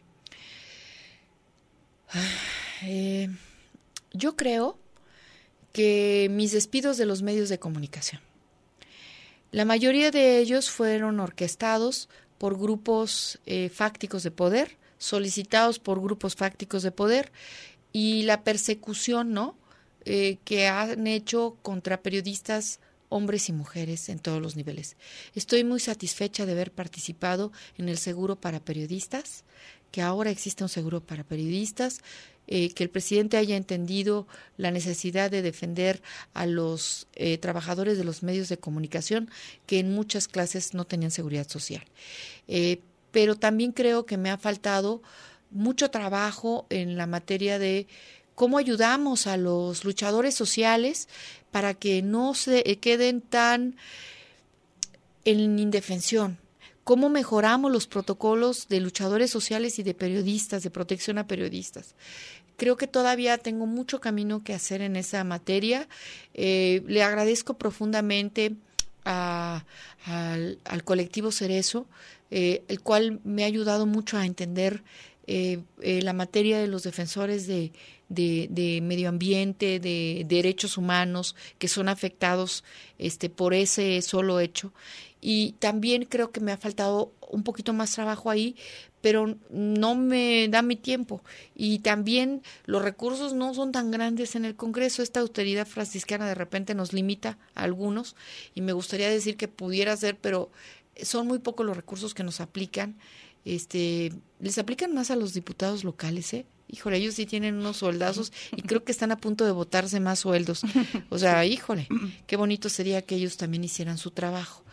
Yo creo que mis despidos de los medios de comunicación. La mayoría de ellos fueron orquestados por grupos fácticos de poder, solicitados por grupos fácticos de poder, y la persecución, ¿no?, que han hecho contra periodistas, hombres y mujeres en todos los niveles. Estoy muy satisfecha de haber participado en el seguro para periodistas, que ahora existe un seguro para periodistas, que el presidente haya entendido la necesidad de defender a los trabajadores de los medios de comunicación que en muchas clases no tenían seguridad social. Pero también creo que me ha faltado mucho trabajo en la materia de cómo ayudamos a los luchadores sociales para que no se queden tan en indefensión. ¿Cómo mejoramos los protocolos de luchadores sociales y de periodistas, de protección a periodistas? Creo que todavía tengo mucho camino que hacer en esa materia. Le agradezco profundamente al colectivo Cerezo, el cual me ha ayudado mucho a entender la materia de los defensores de medio ambiente, de derechos humanos que son afectados por ese solo hecho. Y también creo que me ha faltado un poquito más trabajo ahí, pero no me da mi tiempo. Y también los recursos no son tan grandes en el Congreso. Esta austeridad franciscana de repente nos limita a algunos, y me gustaría decir que pudiera ser, pero son muy pocos los recursos que nos aplican. Les aplican más a los diputados locales, Híjole, ellos sí tienen unos soldazos y creo que están a punto de botarse más sueldos. O sea, híjole, qué bonito sería que ellos también hicieran su trabajo.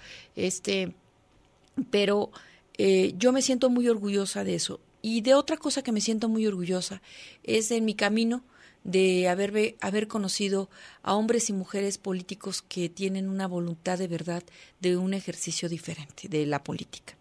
Pero yo me siento muy orgullosa de eso. Y de otra cosa que me siento muy orgullosa es en mi camino de haber conocido a hombres y mujeres políticos que tienen una voluntad de verdad de un ejercicio diferente de la política.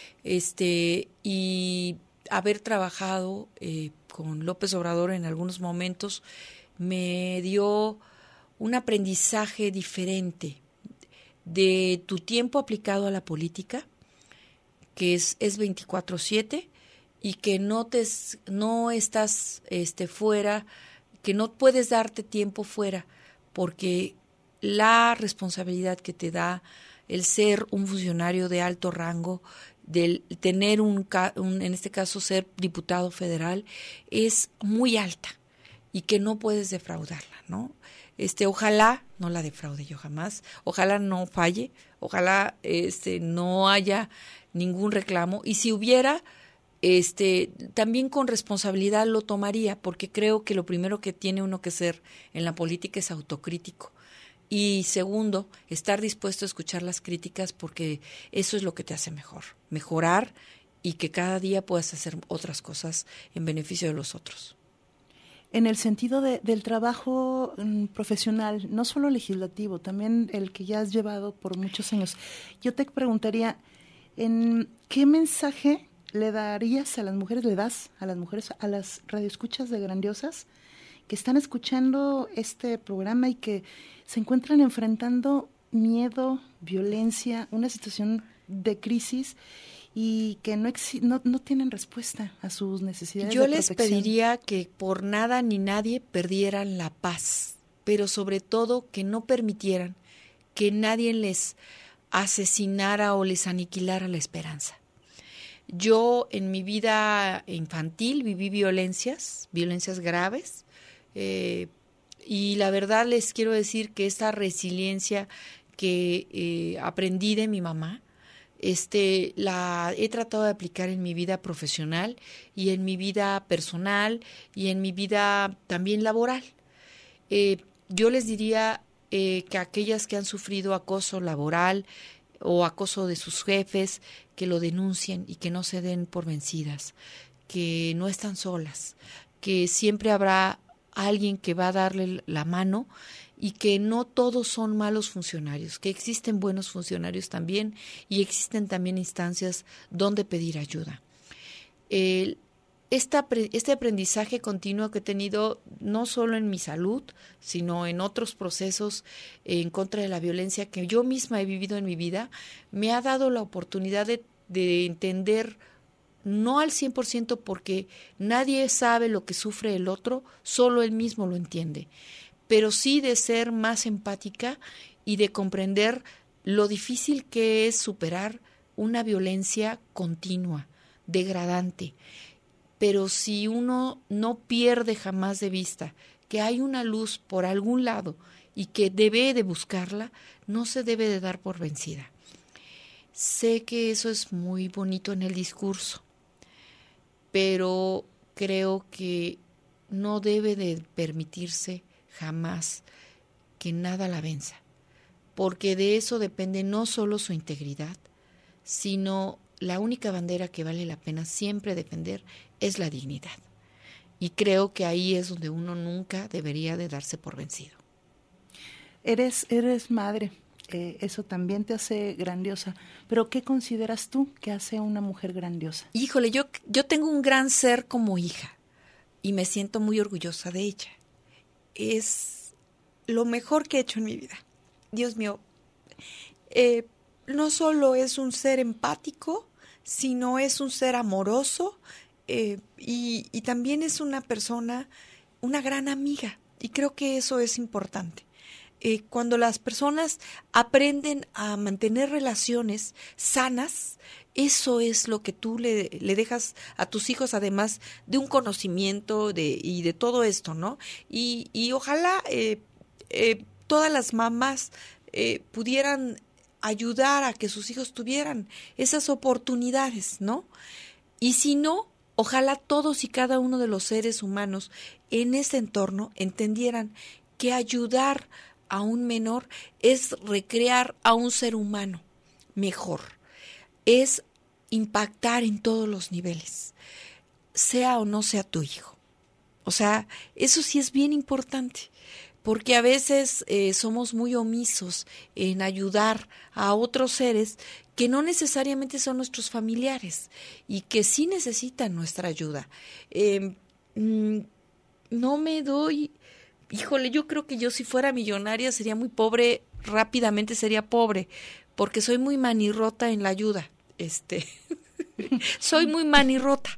Y haber trabajado con López Obrador en algunos momentos me dio un aprendizaje diferente de tu tiempo aplicado a la política, que es 24/7 y que no estás fuera, que no puedes darte tiempo fuera, porque la responsabilidad que te da el ser un funcionario de alto rango, del tener en este caso ser diputado federal, es muy alta y que no puedes defraudarla, ¿no? Ojalá no la defraude yo jamás, ojalá no falle, ojalá no haya ningún reclamo, y si hubiera, también con responsabilidad lo tomaría, porque creo que lo primero que tiene uno que ser en la política es autocrítico. Y segundo, estar dispuesto a escuchar las críticas, porque eso es lo que te hace mejorar y que cada día puedas hacer otras cosas en beneficio de los otros. En el sentido del trabajo profesional, no solo legislativo, también el que ya has llevado por muchos años, yo te preguntaría, ¿en qué mensaje le darías a las mujeres, a las radioescuchas de Grandiosas que están escuchando este programa y que se encuentran enfrentando miedo, violencia, una situación de crisis y que no tienen respuesta a sus necesidades de protección? Yo les pediría que por nada ni nadie perdieran la paz, pero sobre todo que no permitieran que nadie les asesinara o les aniquilara la esperanza. Yo en mi vida infantil viví violencias graves, y la verdad les quiero decir que esta resiliencia que aprendí de mi mamá, la he tratado de aplicar en mi vida profesional y en mi vida personal y en mi vida también laboral. Yo les diría que aquellas que han sufrido acoso laboral o acoso de sus jefes, que lo denuncien y que no se den por vencidas, que no están solas, que siempre habrá alguien que va a darle la mano y que no todos son malos funcionarios, que existen buenos funcionarios también y existen también instancias donde pedir ayuda. Este aprendizaje continuo que he tenido no solo en mi salud, sino en otros procesos en contra de la violencia que yo misma he vivido en mi vida, me ha dado la oportunidad de entender, no al 100%, porque nadie sabe lo que sufre el otro, solo él mismo lo entiende, pero sí de ser más empática y de comprender lo difícil que es superar una violencia continua, degradante. Pero si uno no pierde jamás de vista que hay una luz por algún lado y que debe de buscarla, no se debe de dar por vencida. Sé que eso es muy bonito en el discurso, pero creo que no debe de permitirse jamás que nada la venza, porque de eso depende no solo su integridad, sino la única bandera que vale la pena siempre defender es la dignidad. Y creo que ahí es donde uno nunca debería de darse por vencido. Eres madre, eso también te hace grandiosa, pero ¿qué consideras tú que hace a una mujer grandiosa? Híjole, yo tengo un gran ser como hija y me siento muy orgullosa de ella. Es lo mejor que he hecho en mi vida. Dios mío, no solo es un ser empático, sino es un ser amoroso, y también es una persona, una gran amiga, y creo que eso es importante. Cuando las personas aprenden a mantener relaciones sanas, eso es lo que tú le dejas a tus hijos, además de un conocimiento y de todo esto, ¿no? Y ojalá todas las mamás pudieran ayudar a que sus hijos tuvieran esas oportunidades, ¿no? Y si no, ojalá todos y cada uno de los seres humanos en ese entorno entendieran que ayudar a un menor es recrear a un ser humano mejor, es impactar en todos los niveles, sea o no sea tu hijo. O sea, eso sí es bien importante, porque a veces somos muy omisos en ayudar a otros seres que no necesariamente son nuestros familiares y que sí necesitan nuestra ayuda. No me doy... Híjole, yo creo que yo si fuera millonaria sería muy pobre, rápidamente sería pobre, porque soy muy manirrota en la ayuda. Soy muy manirrota.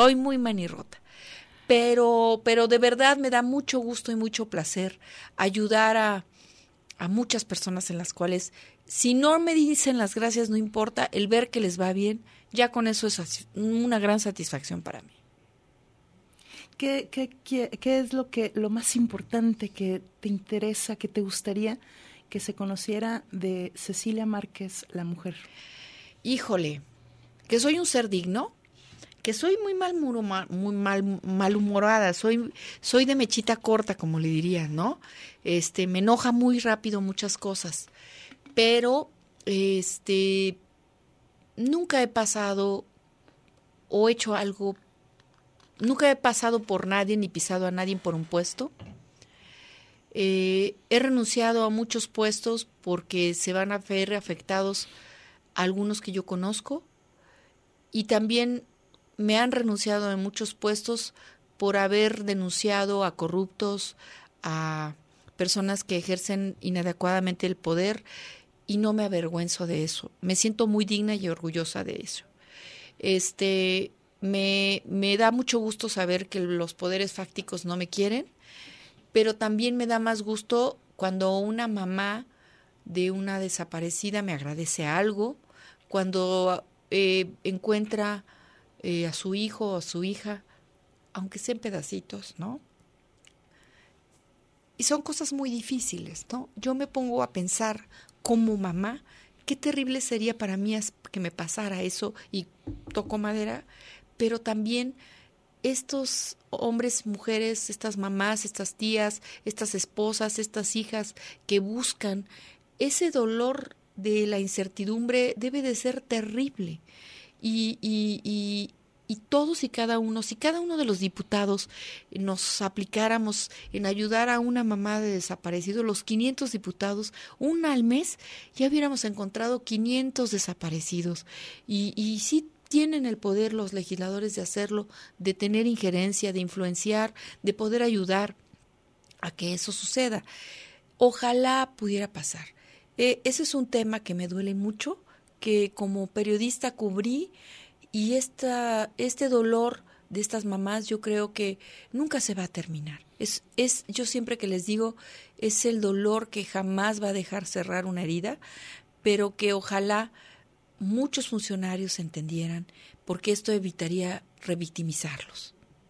Pero de verdad me da mucho gusto y mucho placer ayudar a muchas personas en las cuales, si no me dicen las gracias, no importa, el ver que les va bien, ya con eso es una gran satisfacción para mí. ¿Qué es lo más importante que te interesa, que te gustaría que se conociera de Cecilia Márquez, la mujer? Híjole, que soy un ser digno, que soy muy malhumorada, soy de mechita corta, como le diría, ¿no? Me enoja muy rápido muchas cosas, pero nunca he pasado o hecho algo, nunca he pasado por nadie ni pisado a nadie por un puesto. He renunciado a muchos puestos porque se van a ver afectados algunos que yo conozco, y también me han renunciado en muchos puestos por haber denunciado a corruptos, a personas que ejercen inadecuadamente el poder, y no me avergüenzo de eso. Me siento muy digna y orgullosa de eso. Me da mucho gusto saber que los poderes fácticos no me quieren, pero también me da más gusto cuando una mamá de una desaparecida me agradece algo, cuando encuentra a su hijo o a su hija, aunque sea en pedacitos, ¿no? Y son cosas muy difíciles, ¿no? Yo me pongo a pensar como mamá, qué terrible sería para mí que me pasara eso, y toco madera, pero también estos hombres, mujeres, estas mamás, estas tías, estas esposas, estas hijas que buscan ese dolor de la incertidumbre debe de ser terrible. Y todos y cada uno, si cada uno de los diputados nos aplicáramos en ayudar a una mamá de desaparecido, los 500 diputados, una al mes, ya hubiéramos encontrado 500 desaparecidos. Y sí tienen el poder los legisladores de hacerlo, de tener injerencia, de influenciar, de poder ayudar a que eso suceda. Ojalá pudiera pasar. Ese es un tema que me duele mucho, que como periodista cubrí, y este dolor de estas mamás yo creo que nunca se va a terminar. Yo siempre que les digo, es el dolor que jamás va a dejar cerrar una herida, pero que ojalá muchos funcionarios entendieran, porque esto evitaría revictimizarlos.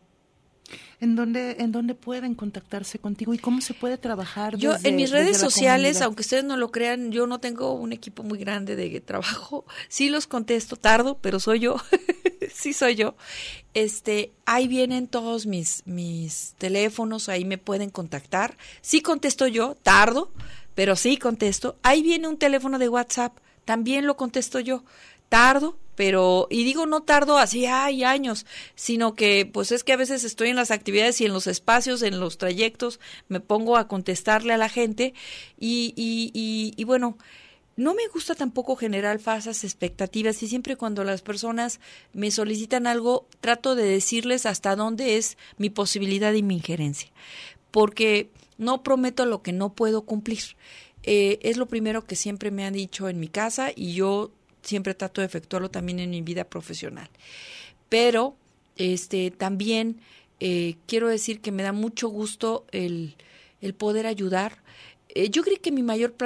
¿En dónde pueden contactarse contigo y cómo se puede trabajar? Yo en mis redes sociales, aunque ustedes no lo crean, yo no tengo un equipo muy grande de trabajo. Sí los contesto, tardo, pero soy yo. Sí soy yo. Ahí vienen todos mis teléfonos, ahí me pueden contactar. Sí contesto yo, tardo, pero sí contesto. Ahí viene un teléfono de WhatsApp, también lo contesto yo. Tardo, pero, y digo no tardo así, hay años, sino que pues es que a veces estoy en las actividades y en los espacios, en los trayectos, me pongo a contestarle a la gente y bueno, no me gusta tampoco generar falsas expectativas, y siempre cuando las personas me solicitan algo, trato de decirles hasta dónde es mi posibilidad y mi injerencia, porque no prometo lo que no puedo cumplir. Es lo primero que siempre me han dicho en mi casa, y yo siempre trato de efectuarlo también en mi vida profesional. Pero también quiero decir que me da mucho gusto el poder ayudar. Yo creí que mi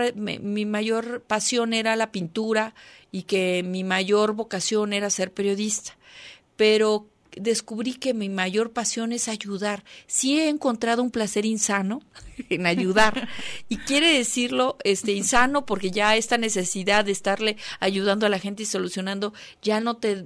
mayor pasión era la pintura y que mi mayor vocación era ser periodista, pero descubrí que mi mayor pasión es ayudar. Sí he encontrado un placer insano en ayudar, y quiere decirlo insano porque ya esta necesidad de estarle ayudando a la gente y solucionando ya no te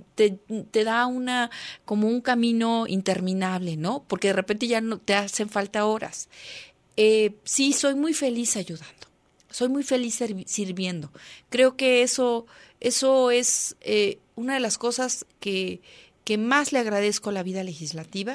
da como un camino interminable, ¿no? Porque de repente ya no te hacen falta horas. Sí, soy muy feliz ayudando, soy muy feliz sirviendo. Creo que eso es una de las cosas que más le agradezco a la vida legislativa.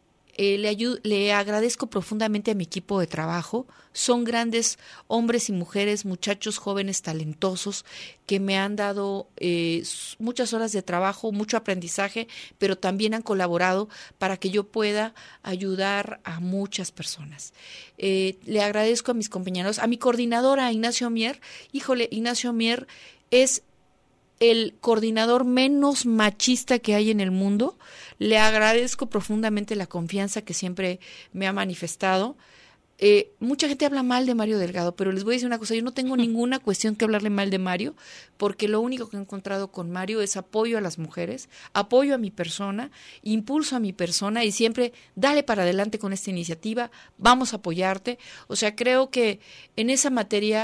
Le agradezco profundamente a mi equipo de trabajo. Son grandes hombres y mujeres, muchachos jóvenes talentosos que me han dado muchas horas de trabajo, mucho aprendizaje, pero también han colaborado para que yo pueda ayudar a muchas personas. Le agradezco a mis compañeros, a mi coordinadora, Ignacio Mier. Híjole, Ignacio Mier es el coordinador menos machista que hay en el mundo. Le agradezco profundamente la confianza que siempre me ha manifestado. Mucha gente habla mal de Mario Delgado, pero les voy a decir una cosa, yo no tengo ninguna cuestión que hablarle mal de Mario, porque lo único que he encontrado con Mario es apoyo a las mujeres, apoyo a mi persona, impulso a mi persona, y siempre dale para adelante con esta iniciativa, vamos a apoyarte. O sea, creo que en esa materia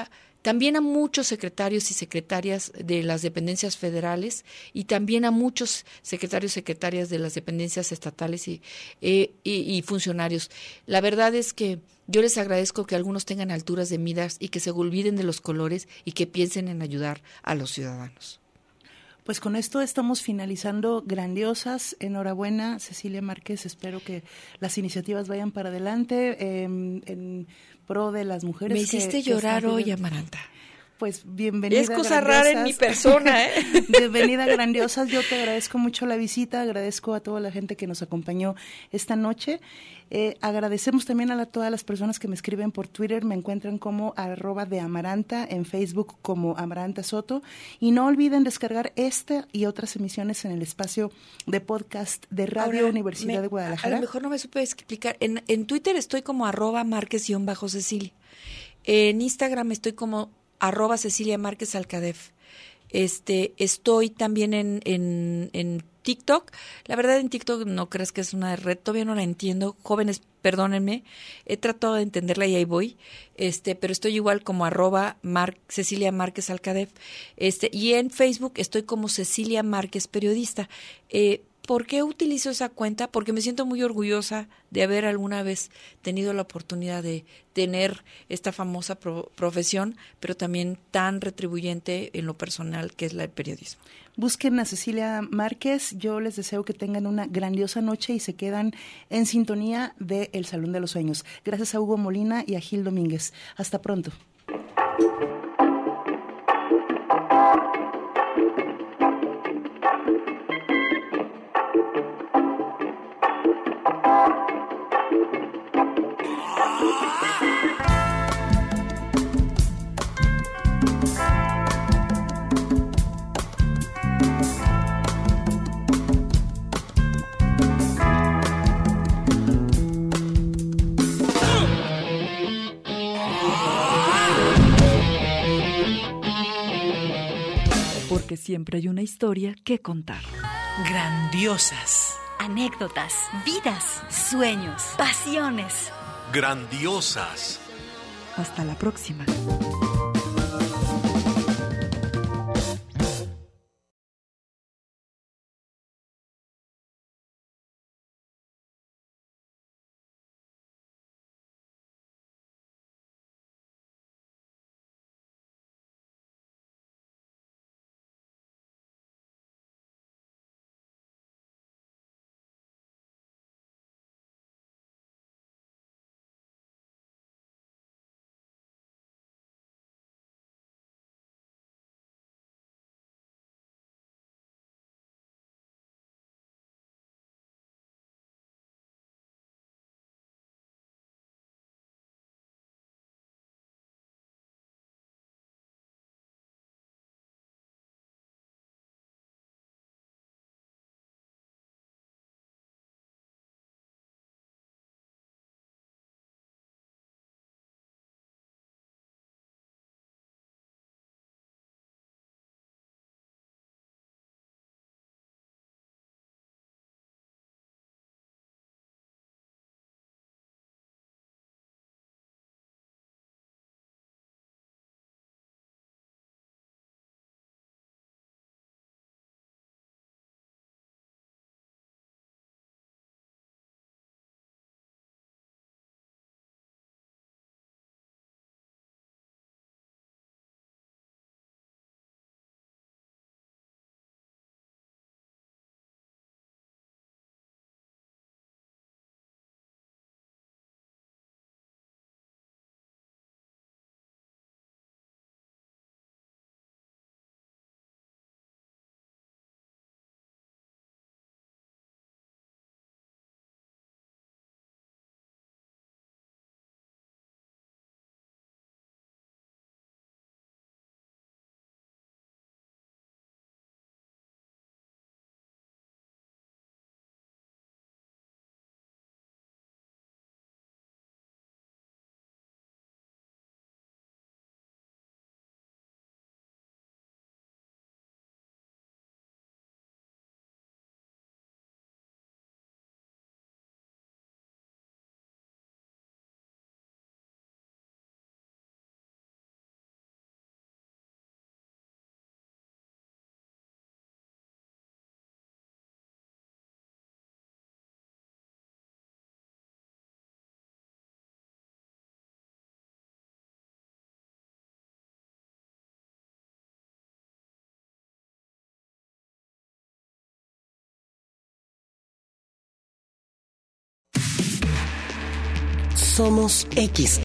también a muchos secretarios y secretarias de las dependencias federales y también a muchos secretarios y secretarias de las dependencias estatales y funcionarios. La verdad es que yo les agradezco que algunos tengan alturas de miras y que se olviden de los colores y que piensen en ayudar a los ciudadanos. Pues con esto estamos finalizando Grandiosas. Enhorabuena, Cecilia Márquez. Espero que las iniciativas vayan para adelante en pro de las mujeres. Me hiciste llorar hoy, Amaranta. Pues bienvenida. Es cosa rara en mi persona, ¿eh? Bienvenida, Grandiosas. Yo te agradezco mucho la visita, agradezco a toda la gente que nos acompañó esta noche. Agradecemos también a todas las personas que me escriben por Twitter, me encuentran como @deamaranta, en Facebook como Amaranta Soto, y no olviden descargar esta y otras emisiones en el espacio de podcast de Radio Ahora, Universidad de Guadalajara. A lo mejor no me supe explicar, en Twitter estoy como @Márquez_Cecilia, en Instagram estoy como @Cecilia Márquez Alcadef. Estoy también en TikTok. La verdad, en TikTok no crees que es una red, todavía no la entiendo. Jóvenes, perdónenme, he tratado de entenderla y ahí voy. Pero estoy igual como @Cecilia Márquez Alcadef. Y en Facebook estoy como Cecilia Márquez Periodista. ¿Por qué utilizo esa cuenta? Porque me siento muy orgullosa de haber alguna vez tenido la oportunidad de tener esta famosa profesión, pero también tan retribuyente en lo personal que es el periodismo. Busquen a Cecilia Márquez. Yo les deseo que tengan una grandiosa noche y se quedan en sintonía de El Salón de los Sueños. Gracias a Hugo Molina y a Gil Domínguez. Hasta pronto. Porque siempre hay una historia que contar. Grandiosas. Anécdotas, vidas, sueños, pasiones. Grandiosas. Hasta la próxima. Somos